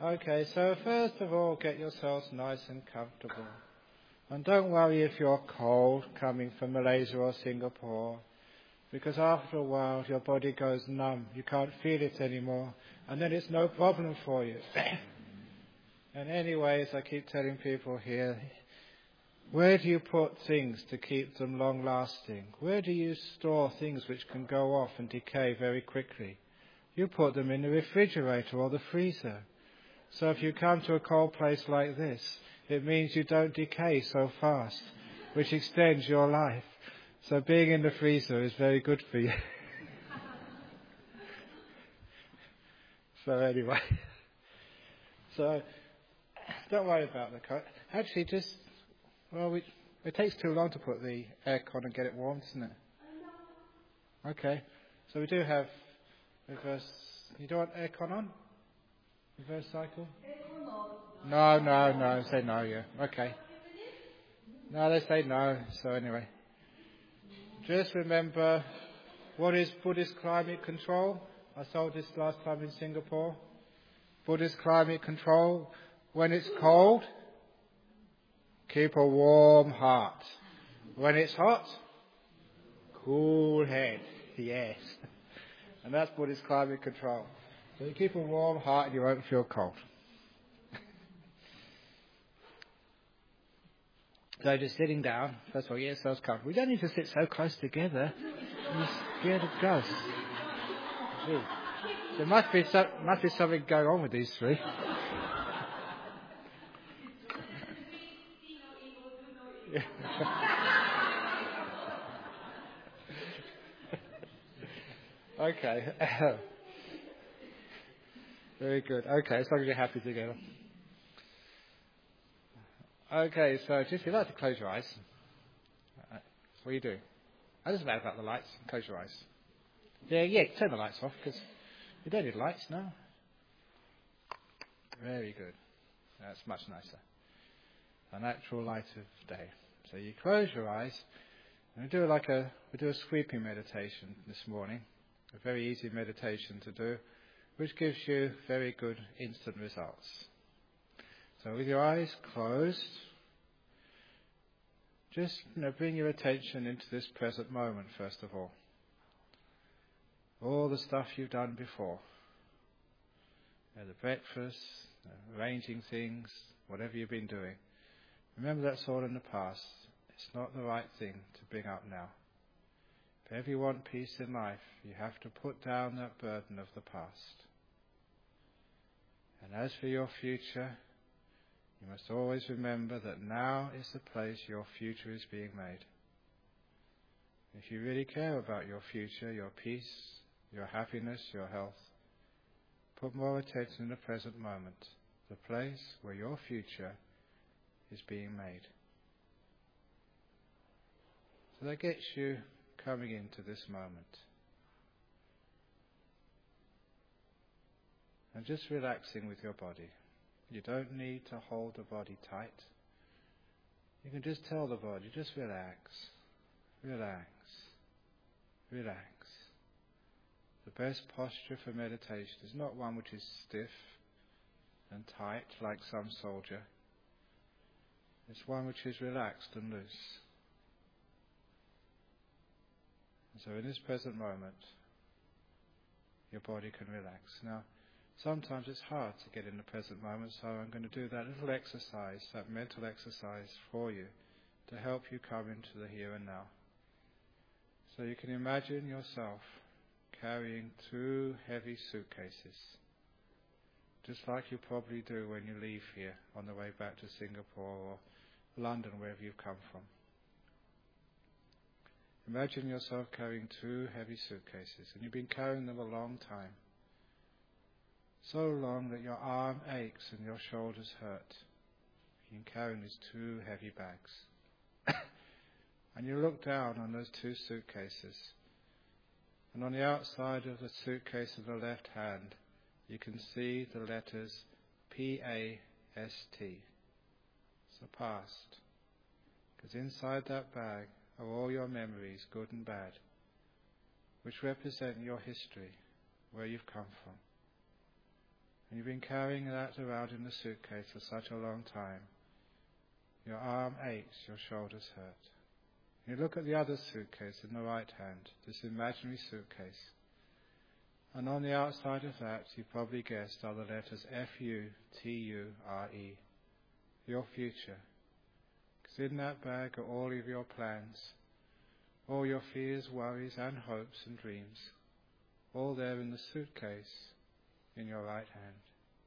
Okay, so first of all, get yourselves nice and comfortable. And don't worry if you're cold coming from Malaysia or Singapore, because after a while your body goes numb. You can't feel it anymore, and then it's no problem for you. And anyways, I keep telling people here, where do you put things to keep them long lasting? Where do you store things which can go off and decay very quickly? You put them in the refrigerator or the freezer. So if you come to a cold place like this, it means you don't decay so fast, which extends your life. So being in the freezer is very good for you. So anyway, so don't worry about the coat. Actually, it takes too long to put the aircon and get it warm, doesn't it? Okay, so we do have reverse. You don't want aircon on? Reverse cycle? No. Say no, yeah. Okay. No, they say no. So anyway. Just remember, what is Buddhist climate control? I told this last time in Singapore. Buddhist climate control, when it's cold, keep a warm heart. When it's hot, cool head. Yes. And that's Buddhist climate control. So you keep a warm heart and you won't feel cold. So just sitting down, first of all, get yourselves comfortable. We don't need to sit so close together. You're scared of ghosts. Gee. There must be something going on with these three. Okay. Very good. Okay, as long as you're happy together. Okay, so just if you'd like to close your eyes. What are you doing? I just about the lights. Close your eyes. Yeah, turn the lights off because you don't need lights now. Very good. That's much nicer. The natural light of day. So you close your eyes and we do a sweeping meditation this morning. A very easy meditation to do, which gives you very good instant results. So with your eyes closed, just bring your attention into this present moment first of all. All the stuff you've done before. The breakfast, arranging things, whatever you've been doing. Remember that's all in the past. It's not the right thing to bring up now. If ever you want peace in life, you have to put down that burden of the past. And as for your future, you must always remember that now is the place your future is being made. If you really care about your future, your peace, your happiness, your health, put more attention in the present moment, the place where your future is being made. So that gets you coming into this moment. And just relaxing with your body. You don't need to hold the body tight. You can just tell the body, just relax, relax, relax. The best posture for meditation is not one which is stiff and tight like some soldier. It's one which is relaxed and loose. And so in this present moment, your body can relax. Now, sometimes it's hard to get in the present moment, so I'm going to do that little exercise, that mental exercise for you to help you come into the here and now. So you can imagine yourself carrying 2 heavy suitcases, just like you probably do when you leave here on the way back to Singapore or London, wherever you've come from. Imagine yourself carrying 2 heavy suitcases, and you've been carrying them a long time. So long that your arm aches and your shoulders hurt. You've been carrying these 2 heavy bags. And you look down on those 2 suitcases. And on the outside of the suitcase of the left hand, you can see the letters P-A-S-T. It's the past. Because inside that bag are all your memories, good and bad, which represent your history, where you've come from. And you've been carrying that around in the suitcase for such a long time. Your arm aches, your shoulders hurt. You look at the other suitcase in the right hand, this imaginary suitcase. And on the outside of that, you probably guessed, are the letters F-U-T-U-R-E, your future. Because in that bag are all of your plans, all your fears, worries, and hopes and dreams, all there in the suitcase in your right hand.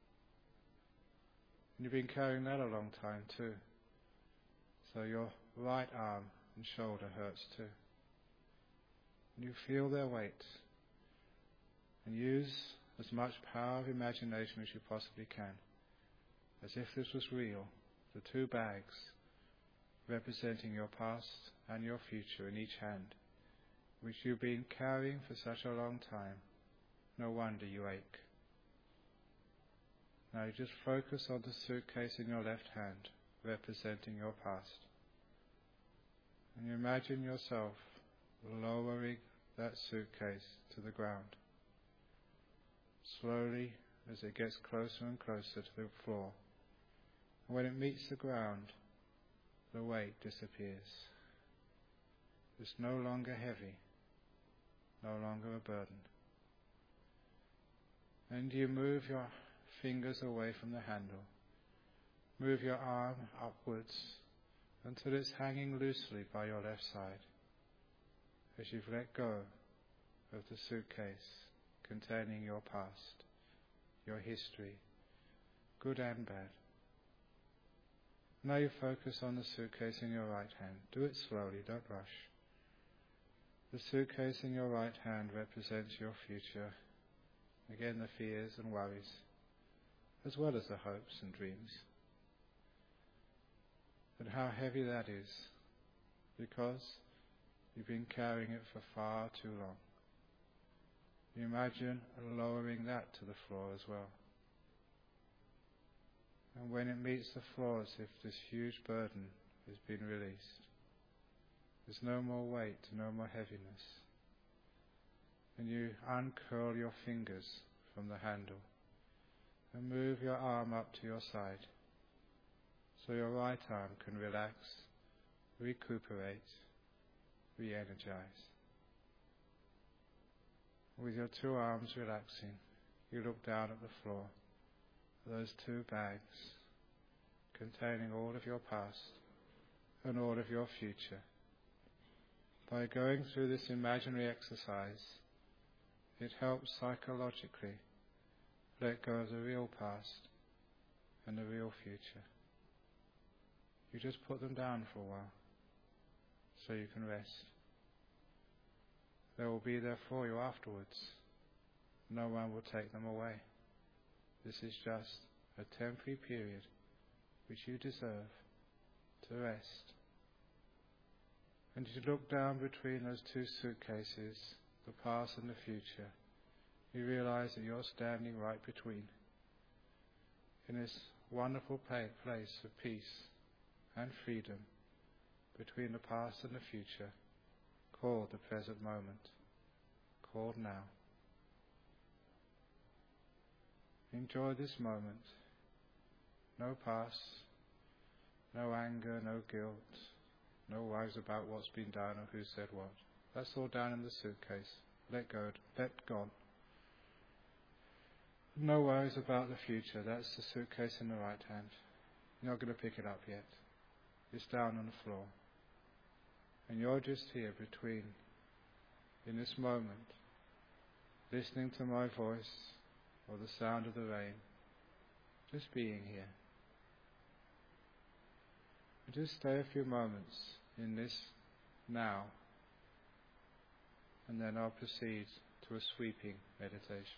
And you've been carrying that a long time too. So your right arm and shoulder hurts too. And you feel their weight. And use as much power of imagination as you possibly can, as if this was real, the two bags representing your past and your future in each hand, which you've been carrying for such a long time. No wonder you ache. Now you just focus on the suitcase in your left hand, representing your past. And you imagine yourself lowering that suitcase to the ground. Slowly, as it gets closer and closer to the floor. And when it meets the ground, the weight disappears. It's no longer heavy, no longer a burden. And you move your fingers away from the handle. Move your arm upwards until it's hanging loosely by your left side, as you've let go of the suitcase containing your past, your history, good and bad. Now you focus on the suitcase in your right hand. Do it slowly, don't rush. The suitcase in your right hand represents your future. Again, the fears and worries, as well as the hopes and dreams. And how heavy that is, because you've been carrying it for far too long. You imagine lowering that to the floor as well. And when it meets the floor, as if this huge burden has been released. There's no more weight, no more heaviness. And you uncurl your fingers from the handle and move your arm up to your side, so your right arm can relax, recuperate, re-energize. With your two arms relaxing, you look down at the floor, at those two bags containing all of your past and all of your future. By going through this imaginary exercise, it helps psychologically let go of the real past and the real future. You just put them down for a while so you can rest. They will be there for you afterwards. No one will take them away. This is just a temporary period which you deserve to rest. And as you look down between those two suitcases, the past and the future, you realize that you're standing right between, in this wonderful place of peace and freedom between the past and the future, called the present moment, called now. Enjoy this moment. No past, no anger, no guilt, no worries about what's been done or who said what. That's all down in the suitcase. Let go, let gone. No worries about the future. That's the suitcase in the right hand. You're not going to pick it up yet. It's down on the floor. And you're just here between, in this moment, listening to my voice or the sound of the rain. Just being here. And just stay a few moments in this now. And then I'll proceed to a sweeping meditation.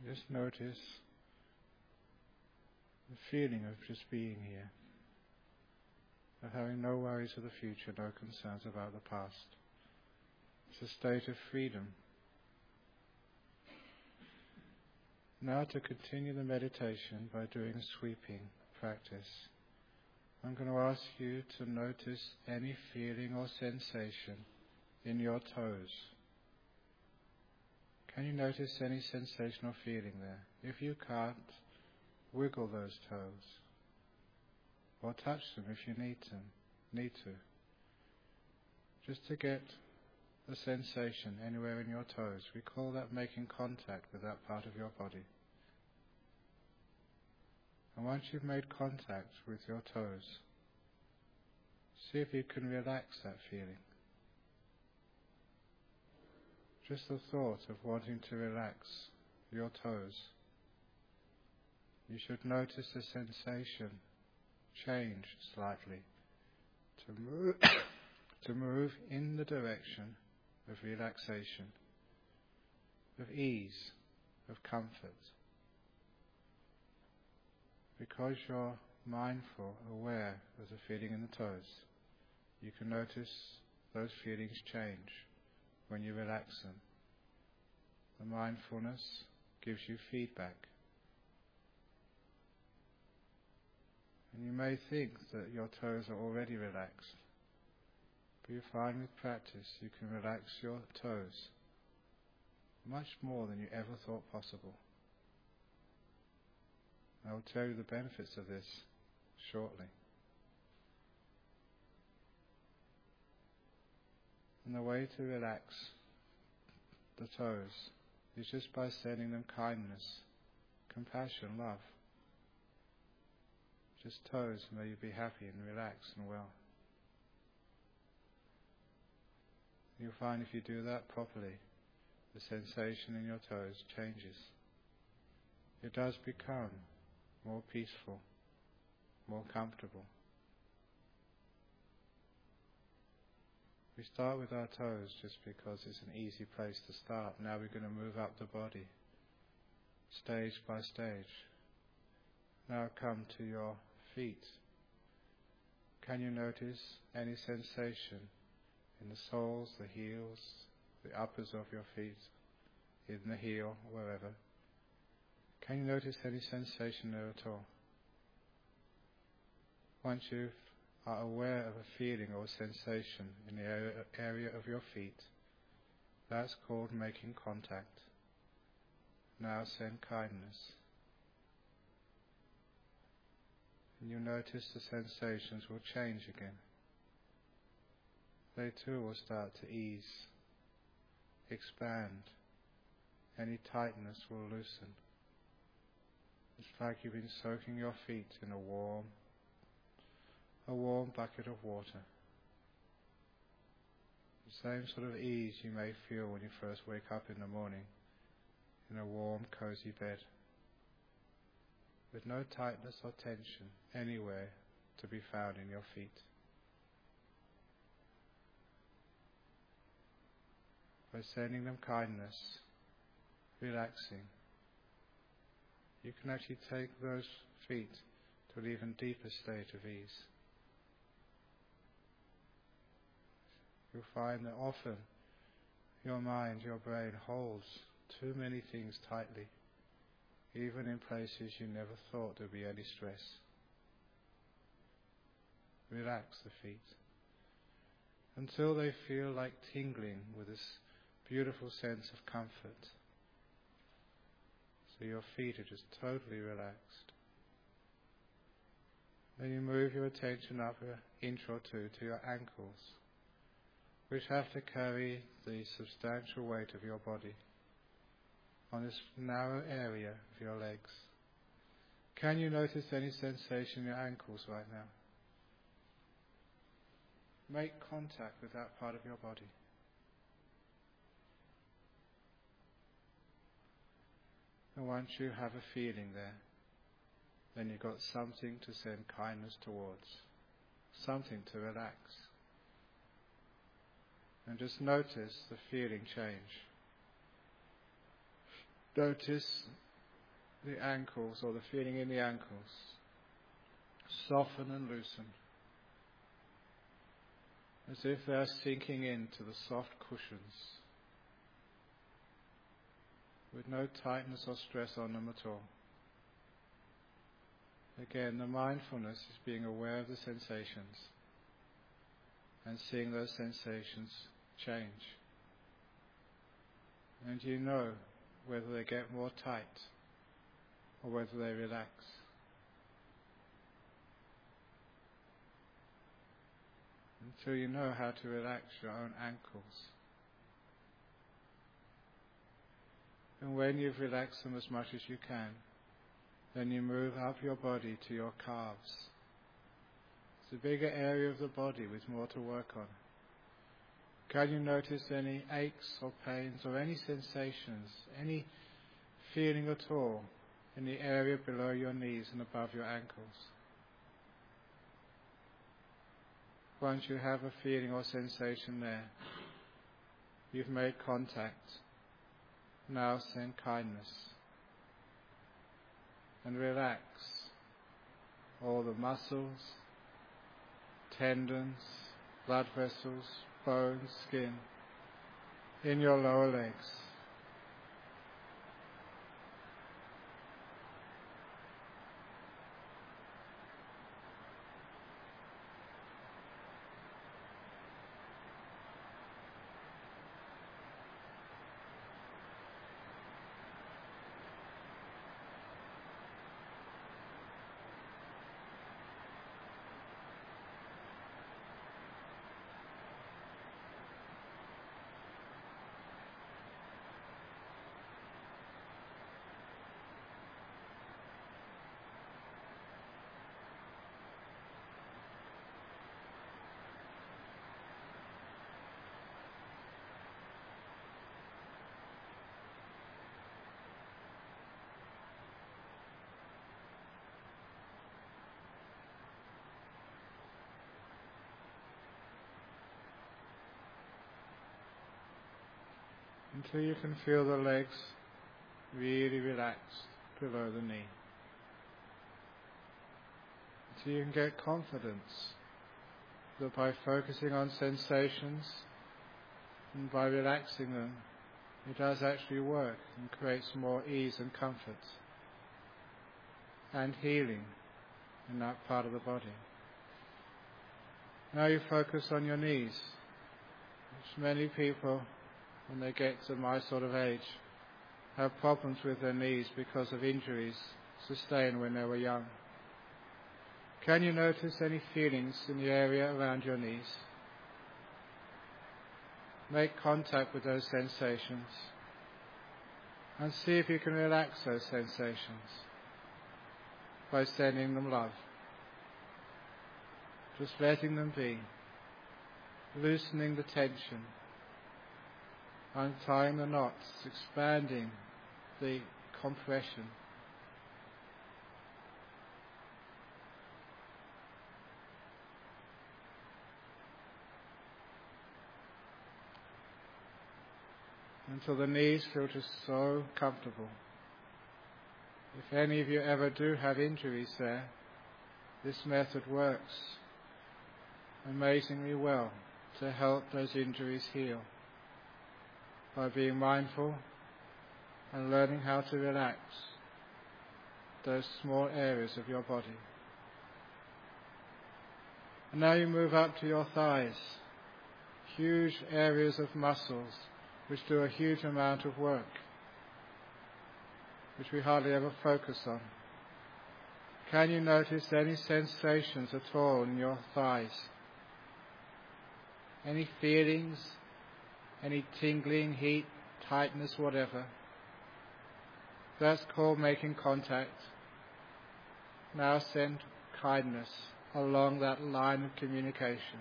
Just notice the feeling of just being here, of having no worries of the future, no concerns about the past. It's a state of freedom. Now to continue the meditation by doing a sweeping practice, I'm going to ask you to notice any feeling or sensation in your toes. Can you notice any sensation or feeling there? If you can't, wiggle those toes, or touch them if you need to. Just to get the sensation anywhere in your toes. We call that making contact with that part of your body. And once you've made contact with your toes, see if you can relax that feeling. Just the thought of wanting to relax your toes. You should notice the sensation change slightly to move in the direction of relaxation, of ease, of comfort. Because you're mindful, aware of the feeling in the toes, you can notice those feelings change when you relax them. The mindfulness gives you feedback. And you may think that your toes are already relaxed, but you find with practice you can relax your toes much more than you ever thought possible. I will tell you the benefits of this shortly. And the way to relax the toes is just by sending them kindness, compassion, love. Just toes, may you be happy and relaxed and well. You'll find if you do that properly, the sensation in your toes changes. It does become more peaceful, more comfortable. We start with our toes just because it's an easy place to start. Now we're going to move up the body, stage by stage. Now come to your feet. Can you notice any sensation in the soles, the heels, the uppers of your feet, in the heel, wherever? Can you notice any sensation there at all? Once you are aware of a feeling or a sensation in the area of your feet, that's called making contact. Now send kindness. And you notice the sensations will change again. They too will start to ease, expand. Any tightness will loosen. It's like you've been soaking your feet in a warm bucket of water. The same sort of ease you may feel when you first wake up in the morning in a warm, cozy bed, with no tightness or tension anywhere to be found in your feet. By sending them kindness, relaxing, you can actually take those feet to an even deeper state of ease. You'll find that often your mind, your brain holds too many things tightly, even in places you never thought there'd be any stress. Relax the feet until they feel like tingling with this beautiful sense of comfort. So your feet are just totally relaxed. Then you move your attention up an inch or two to your ankles, which have to carry the substantial weight of your body on this narrow area of your legs. Can you notice any sensation in your ankles right now? Make contact with that part of your body. And once you have a feeling there, then you've got something to send kindness towards, something to relax. And just notice the feeling change. Notice the ankles or the feeling in the ankles soften and loosen, as if they are sinking into the soft cushions with no tightness or stress on them at all. Again, the mindfulness is being aware of the sensations and seeing those sensations change. And you know whether they get more tight or whether they relax. Until you know how to relax your own ankles. And when you've relaxed them as much as you can, then you move up your body to your calves. It's a bigger area of the body with more to work on. Can you notice any aches or pains or any sensations, any feeling at all in the area below your knees and above your ankles? Once you have a feeling or sensation there, you've made contact. Now send kindness and relax all the muscles, tendons, blood vessels, bones, skin in your lower legs. Until you can feel the legs really relaxed below the knee. Until you can get confidence that by focusing on sensations and by relaxing them, it does actually work and creates more ease and comfort and healing in that part of the body. Now you focus on your knees, which many people, when they get to my sort of age, have problems with their knees because of injuries sustained when they were young. Can you notice any feelings in the area around your knees? Make contact with those sensations and see if you can relax those sensations by sending them love. Just letting them be, loosening the tension, untying the knots, expanding the compression. Until the knees feel just so comfortable. If any of you ever do have injuries there, this method works amazingly well to help those injuries heal, by being mindful and learning how to relax those small areas of your body. And now you move up to your thighs, huge areas of muscles which do a huge amount of work, which we hardly ever focus on. Can you notice any sensations at all in your thighs? Any feelings? Any tingling, heat, tightness, whatever? That's called making contact. Now send kindness along that line of communication.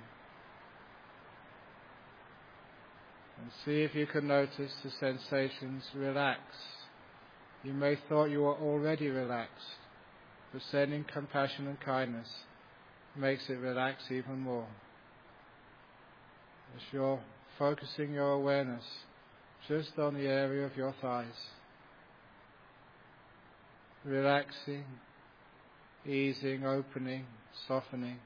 And see if you can notice the sensations relax. You may have thought you were already relaxed, but sending compassion and kindness makes it relax even more. As you're focusing your awareness just on the area of your thighs. relaxing, easing, opening, softening.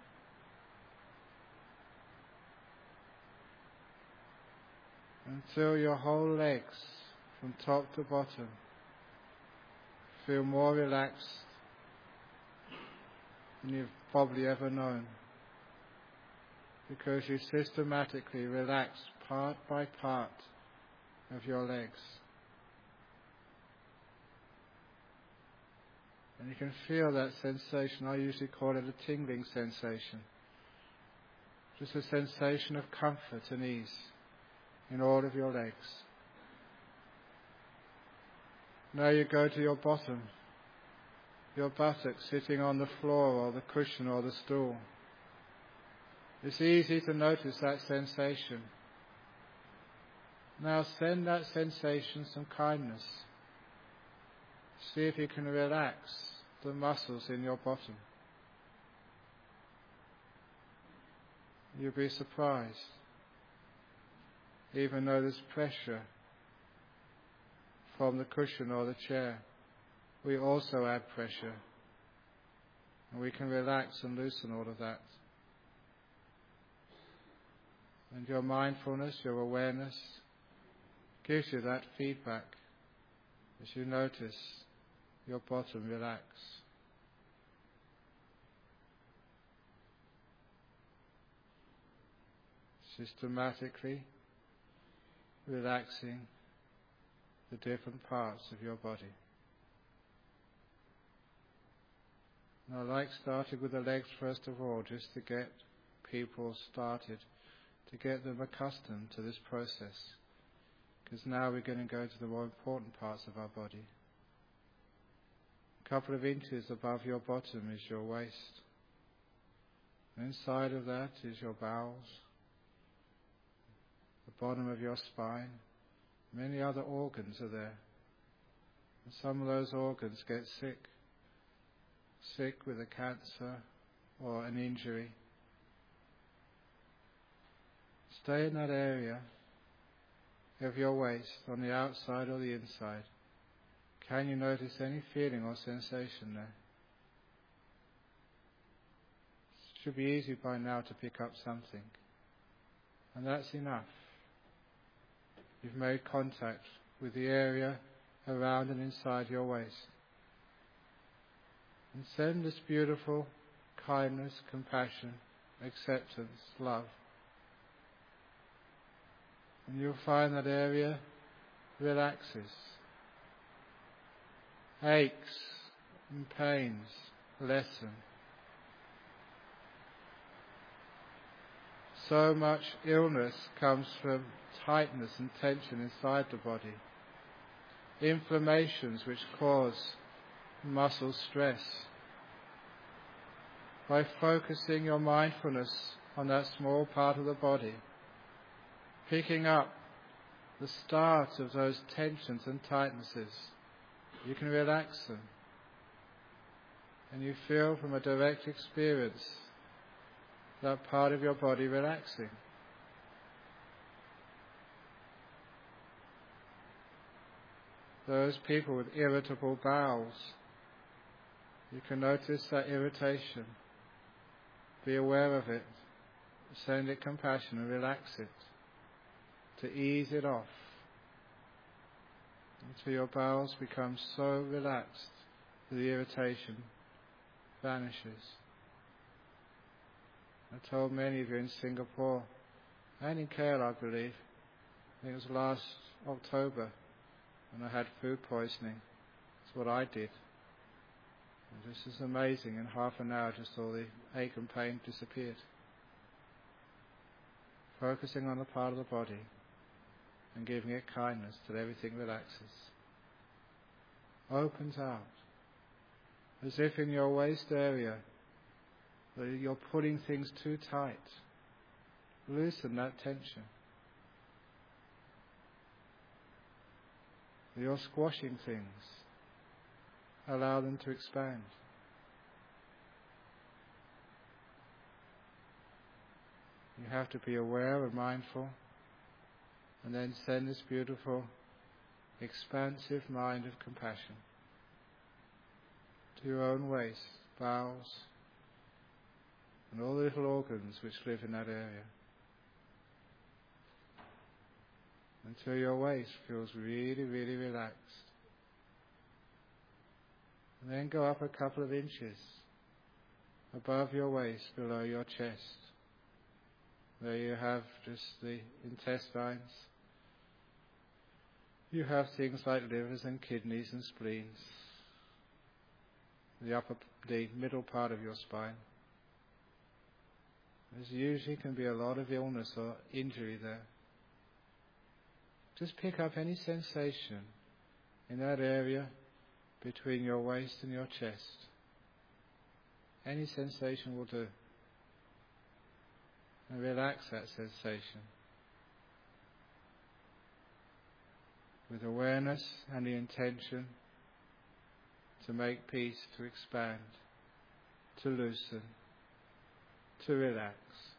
Until your whole legs, from top to bottom, feel more relaxed than you've probably ever known, because you systematically relax part by part of your legs. And you can feel that sensation. I usually call it a tingling sensation. Just a sensation of comfort and ease in all of your legs. Now you go to your bottom, your buttocks sitting on the floor or the cushion or the stool. It's easy to notice that sensation. Now send that sensation some kindness. See if you can relax the muscles in your bottom. You'll be surprised. Even though there's pressure from the cushion or the chair, we also add pressure. And we can relax and loosen all of that. And your mindfulness, your awareness, gives you that feedback as you notice your bottom relax. Systematically relaxing the different parts of your body. Now, I like starting with the legs first of all, just to get people started, to get them accustomed to this process. Because now we're going to go to the more important parts of our body. A couple of inches above your bottom is your waist. And inside of that is your bowels, the bottom of your spine. Many other organs are there. And some of those organs get sick with a cancer or an injury. Stay in that area of your waist, on the outside or the inside. Can you notice any feeling or sensation there? It should be easy by now to pick up something. And that's enough. You've made contact with the area around and inside your waist. And send this beautiful kindness, compassion, acceptance, love. And you'll find that area relaxes. Aches and pains lessen. So much illness comes from tightness and tension inside the body. Inflammations which cause muscle stress. By focusing your mindfulness on that small part of the body, picking up the start of those tensions and tightnesses, you can relax them. And you feel from a direct experience that part of your body relaxing. Those people with irritable bowels, you can notice that irritation. Be aware of it. Send it compassion and relax it. To ease it off. Until your bowels become so relaxed that the irritation vanishes. I told many of you in Singapore and in Kerala, I believe, I think it was last October, when I had food poisoning. That's what I did. And this is amazing. In half an hour, just all the ache and pain disappeared. Focusing on the part of the body and giving it kindness till everything relaxes. Opens out. As if in your waist area you're pulling things too tight. Loosen that tension. You're squashing things. Allow them to expand. You have to be aware and mindful, and then send this beautiful, expansive mind of compassion. to your own waist, bowels, and all the little organs which live in that area, until your waist feels really, really relaxed. And then go up a couple of inches above your waist, below your chest. There you have just the intestines. You have things like livers and kidneys and spleens. The middle part of your spine. There usually can be a lot of illness or injury there. Just pick up any sensation in that area between your waist and your chest. Any sensation will do. And relax that sensation with awareness and the intention to make peace, to expand, to loosen, to relax,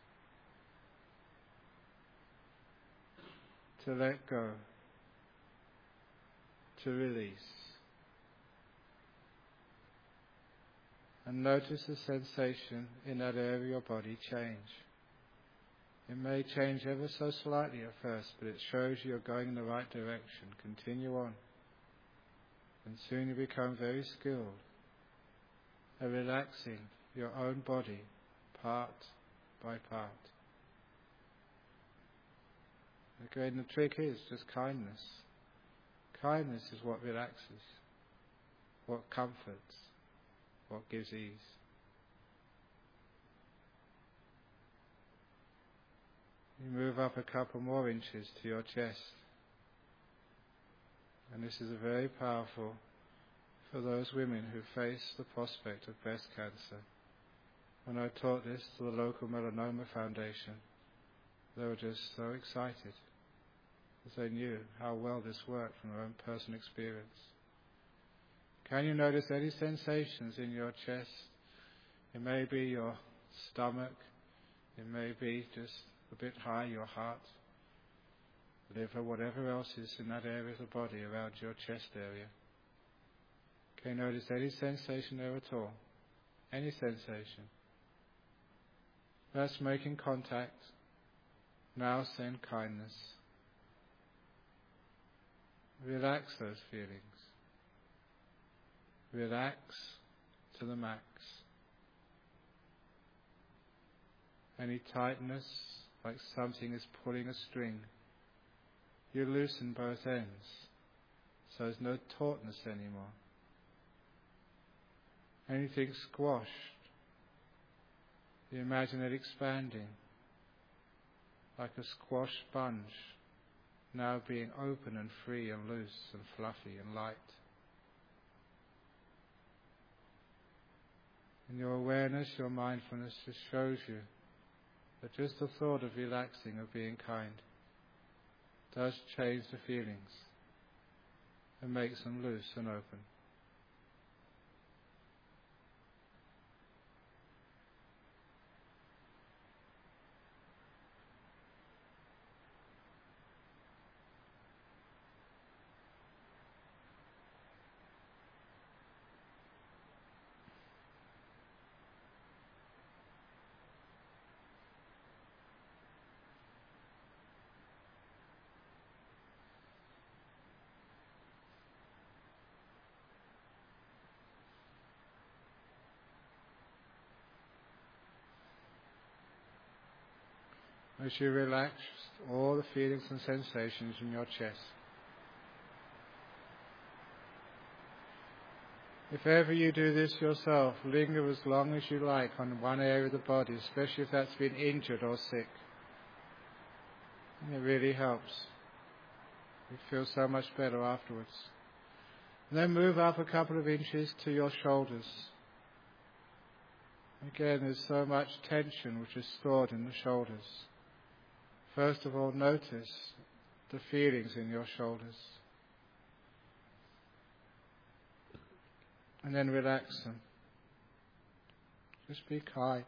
to let go, to release. And notice the sensation in that area of your body change. It may change ever so slightly at first, but it shows you're going in the right direction. Continue on. And soon you become very skilled at relaxing your own body part by part. Again, the trick is just kindness. Kindness is what relaxes, what comforts, what gives ease. You move up a couple more inches to your chest. And this is very powerful for those women who face the prospect of breast cancer. When I taught this to the local melanoma foundation, they were just so excited as they knew how well this worked from their own personal experience. Can you notice any sensations in your chest? It may be your stomach, it may be just a bit high, your heart, liver, whatever else is in that area of the body around your chest area. Can you notice any sensation there at all? Any sensation? That's making contact. Now send kindness. Relax those feelings. Relax to the max. Any tightness, like something is pulling a string, you loosen both ends, so there's no tautness anymore. Anything squashed, you imagine it expanding, like a squashed sponge, now being open and free and loose and fluffy and light. In your awareness, your mindfulness just shows you that just the thought of relaxing, of being kind, does change the feelings and makes them loose and open. As you relax all the feelings and sensations in your chest. If ever you do this yourself, linger as long as you like on one area of the body, especially if that's been injured or sick. And it really helps. You feel so much better afterwards. And then move up a couple of inches to your shoulders. Again, there's so much tension which is stored in the shoulders. First of all, notice the feelings in your shoulders. And then relax them. Just be kind.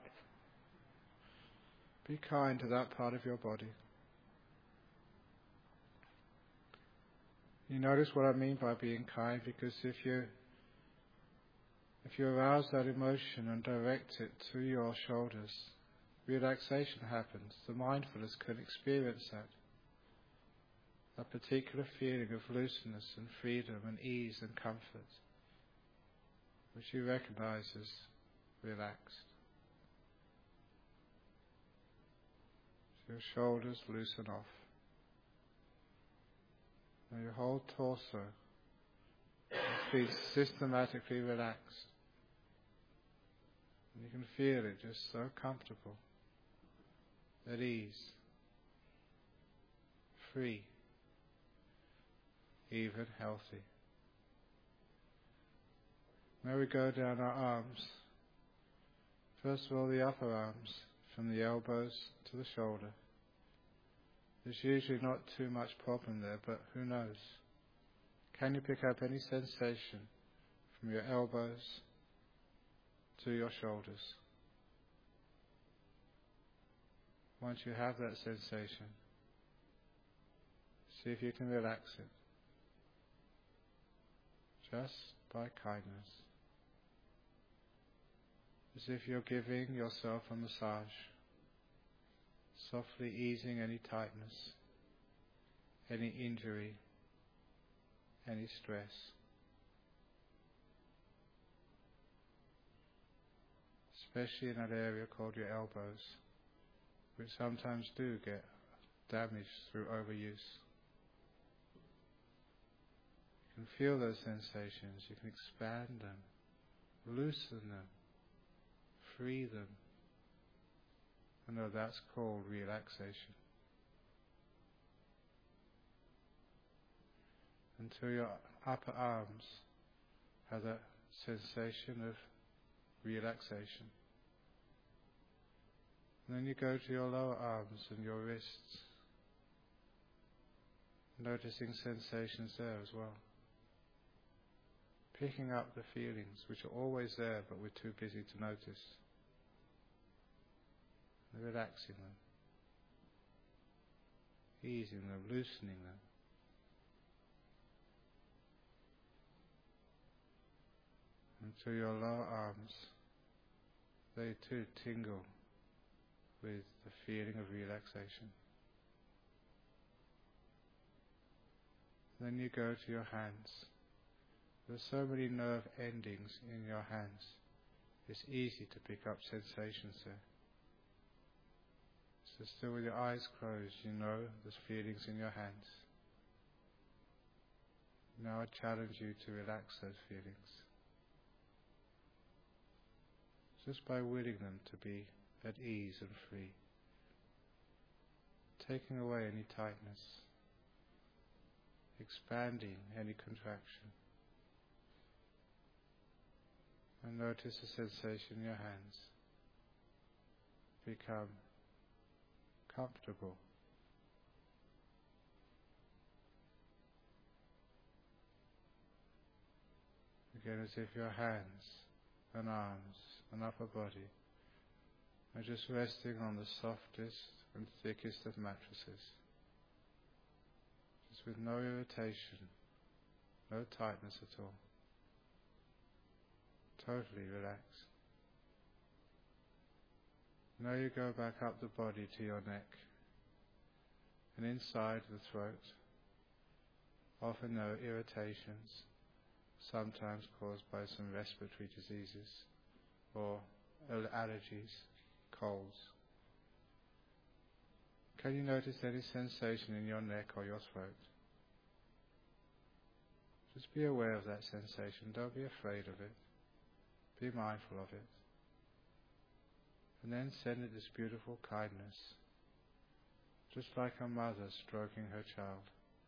Be kind to that part of your body. You notice what I mean by being kind, because if you If you arouse that emotion and direct it to your shoulders, relaxation happens. The mindfulness can experience that. A particular feeling of looseness and freedom and ease and comfort, which you recognize as relaxed. So your shoulders loosen off. And your whole torso is systematically relaxed. And you can feel it just so comfortable, at ease, free, even healthy. Now we go down our arms. First of all, the upper arms, from the elbows to the shoulder. There's usually not too much problem there, but who knows? Can you pick up any sensation from your elbows to your shoulders? Once you have that sensation, see if you can relax it. Just by kindness. As if you're giving yourself a massage, softly easing any tightness, any injury, any stress. Especially in that area called your elbows, which sometimes do get damaged through overuse. You can feel those sensations, you can expand them, loosen them, free them. I know that's called relaxation. Until your upper arms have that sensation of relaxation. And then you go to your lower arms and your wrists, noticing sensations there as well. Picking up the feelings which are always there but we're too busy to notice. And relaxing them, easing them, loosening them. Until your lower arms, they too tingle with the feeling of relaxation. Then you go to your hands. There's so many nerve endings in your hands. It's easy to pick up sensations there. So still with your eyes closed, you know there's feelings in your hands. Now I challenge you to relax those feelings. Just by willing them to be at ease and free. Taking away any tightness. Expanding any contraction. And notice the sensation in your hands. Become comfortable. Again, as if your hands and arms and upper body are just resting on the softest and thickest of mattresses. Just with no irritation, no tightness at all. Totally relaxed. Now you go back up the body to your neck and inside the throat. Often there are irritations, sometimes caused by some respiratory diseases or allergies, colds. Can you notice any sensation in your neck or your throat? Just be aware of that sensation. Don't be afraid of it. Be mindful of it. And then send it this beautiful kindness, just like a mother stroking her child,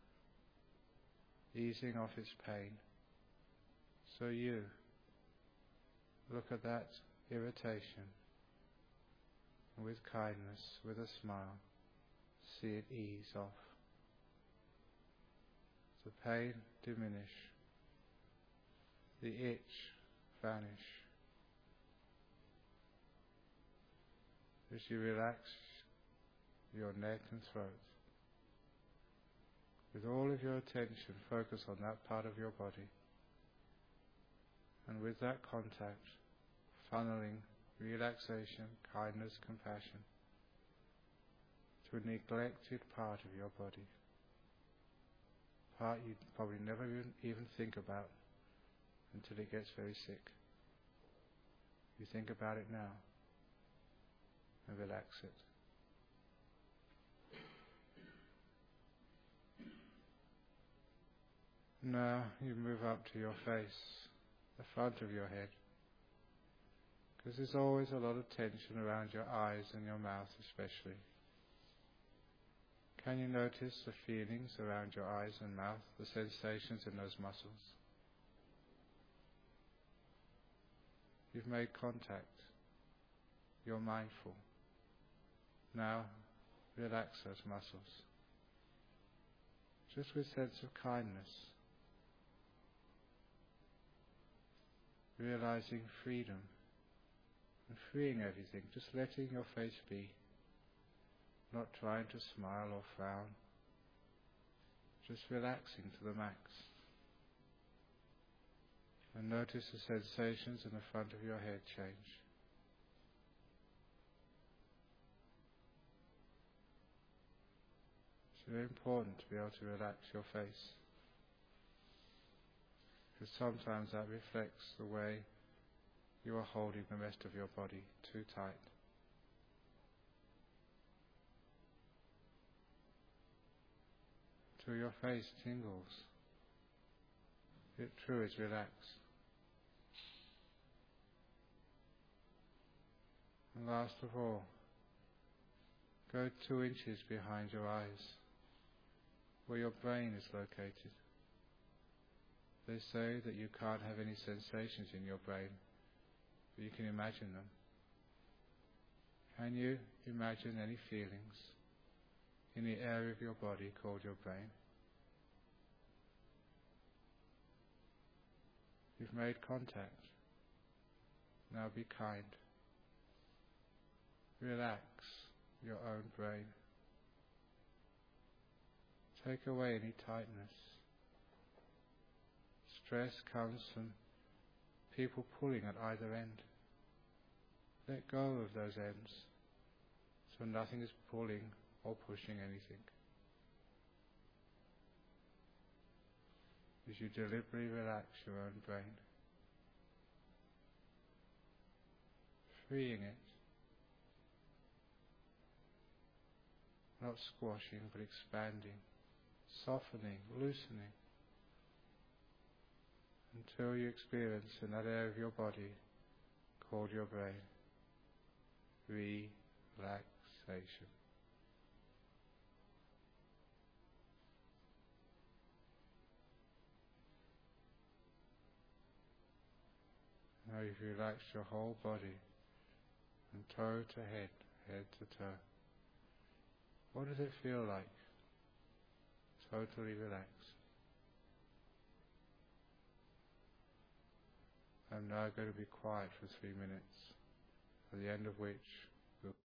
easing off its pain. So you look at that irritation, and with kindness, with a smile, see it ease off. The pain diminish, the itch vanish. As you relax your neck and throat, with all of your attention focus on that part of your body. And with that contact, funneling relaxation, kindness, compassion to a neglected part of your body, part you probably never even think about until it gets very sick. You think about it now and relax it. Now you move up to your face, the front of your head, because there's always a lot of tension around your eyes and your mouth especially. Can you notice the feelings around your eyes and mouth, the sensations in those muscles? You've made contact. You're mindful. Now relax those muscles. Just with a sense of kindness. Realizing freedom and freeing everything, just letting your face be, not trying to smile or frown, just relaxing to the max. And notice the sensations in the front of your head change. It's very important to be able to relax your face, because sometimes that reflects the way you are holding the rest of your body too tight. Till your face tingles. It true is relaxed. And last of all, go 2 inches behind your eyes, where your brain is located. They say that you can't have any sensations in your brain, but you can imagine them. Can you imagine any feelings in the area of your body called your brain? You've made contact. Now be kind. Relax your own brain. Take away any tightness. Stress comes from people pulling at either end. Let go of those ends, so nothing is pulling or pushing anything. As you deliberately relax your own brain, freeing it, not squashing but expanding, softening, loosening, until you experience in that area of your body called your brain, relaxation. Now you've relaxed your whole body from toe to head, head to toe. What does it feel like? Totally relaxed. I'm now going to be quiet for 3 minutes, at the end of which